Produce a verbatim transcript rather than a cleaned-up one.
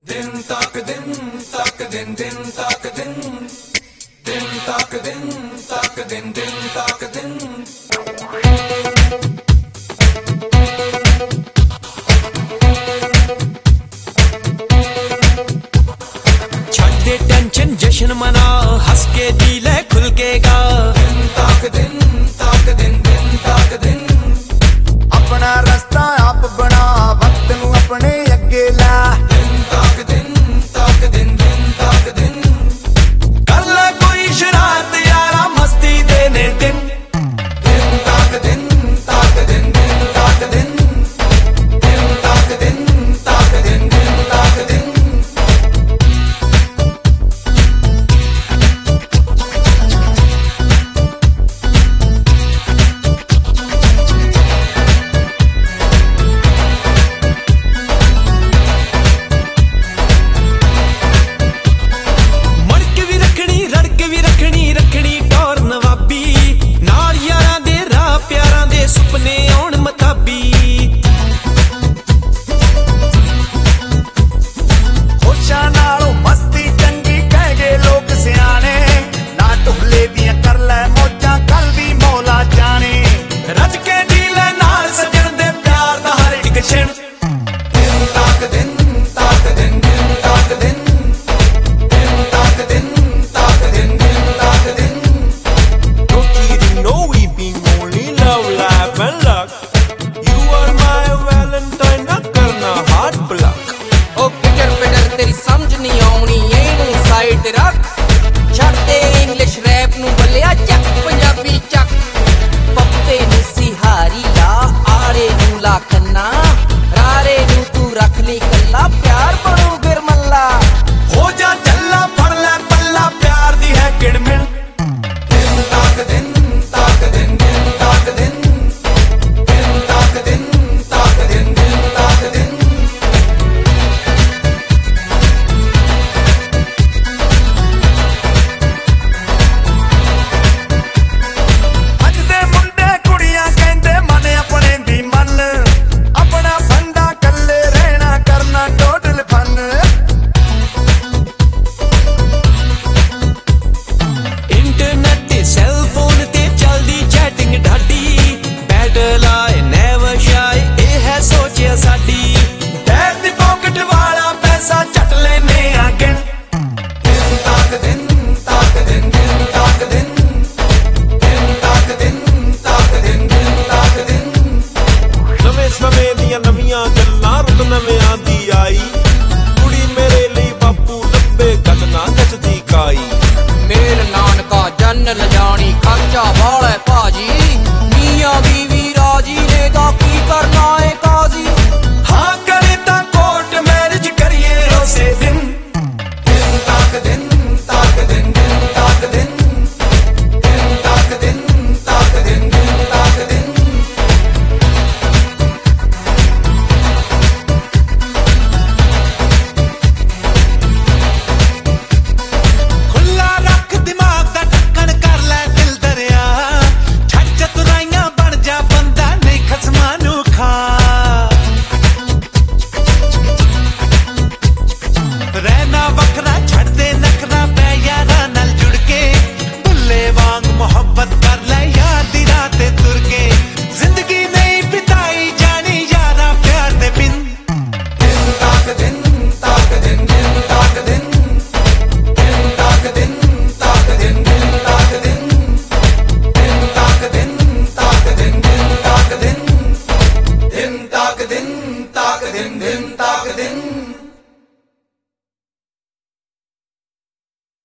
दिन तक दिन तक दिन दिन तक दिन दिन तक दिन तक दिन दिन तक दिन छड्डे टेंशन जश्न मना हंस के दिल है खुल के गा दिन तक दिन तक दिन दिन तक दिन अपना रास्ता आप बना वक्त नू अपने अगे ला दिन तक दिन तक दिन दिन तक दिन कर ले कोई शरारत यारा मस्ती देने दिन दिन तक दिन तक दिन दिन तक दिन दिन तक दिन तक दिन दिन तक दिन सुपने आउण मताबी होशां नालों मस्ती चंगी कह गए लोग सियाने ना ढुले दियां कर लै मौजां कल भी मौला जाने रज के दिल नाल सजन दे प्यार दा हर एक क्षण दिन तक दिन तक दिन दिन तक दिन दिन तक दिन तक दिन दिन तक दिन Don't you even know we been only love life and luck You are my valentine ना करना heart block ओ पिटर पिटर तेरी